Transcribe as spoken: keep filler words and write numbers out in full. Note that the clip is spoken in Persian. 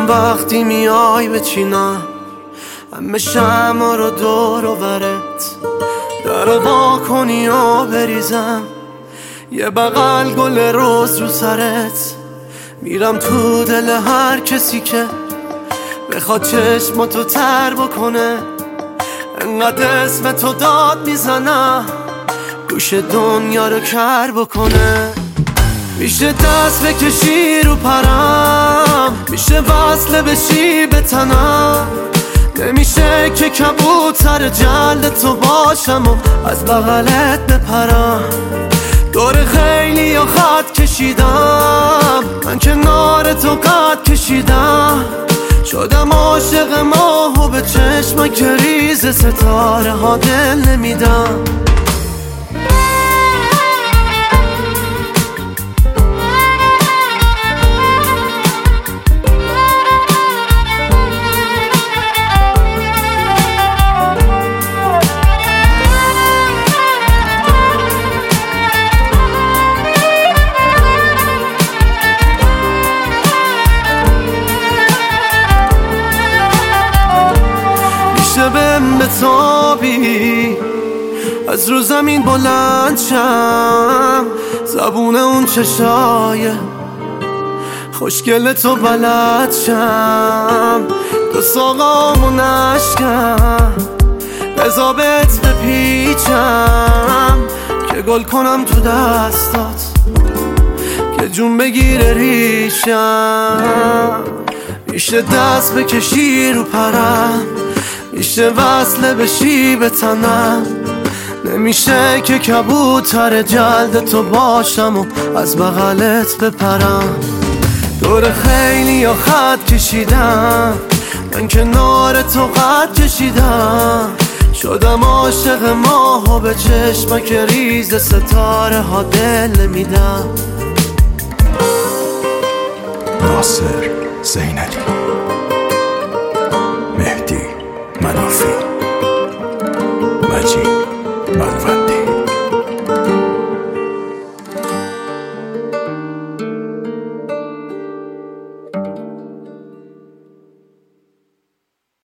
میخوام وقتی میای بچینم همه شمع رو دور و برت، در رو وا کنی و بریزم یه بغل گل روز رو سرت. میرم تو دل هر کسی که بخواد چشماتو تر بکنه، انقدر اسم تو داد میزنم گوش دنیا رو کر بکنه. میشه دست بکشی رو پرم، میشه وصله بشی به تنم، نمیشه که کبوتر جلد تو باشم و از بغلت بپرم. دور خیلی یا خط کشیدم، من کنار تو قد کشیدم، شدم عاشق ماه و به چشم که ریز ستاره ها دل نمیدم. بهم بتابی از رو زمین بلند شم، زبون اون چشای خوشگل تو بلد شم، دو ساقامو نشکم بزا بهت بپیچم که گل کنم تو دستات که جون بگیره ریشم. میشه دست بکشی رو پرم، میشه وصله بشی به تنم، نمیشه که کبوتر جلد تو باشم و از بغلت بپرم. دور خیلی یا خط کشیدم، من کنار تو قد کشیدم، شدم عاشق ماه و به چشمک ریز ستاره ها دل میدم. ناصر زینالی، مهدی منافی، مجید منور.